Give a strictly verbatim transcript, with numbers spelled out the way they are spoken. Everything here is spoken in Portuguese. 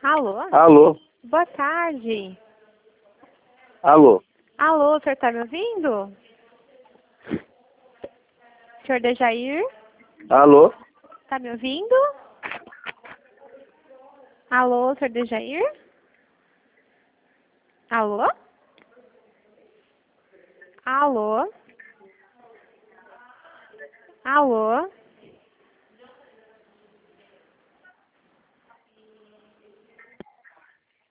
Alô? Alô? Boa tarde. Alô? Alô, o senhor tá me ouvindo? Senhor Dejair? Alô? Tá me ouvindo? Alô, senhor Dejair? Alô? Alô? Alô?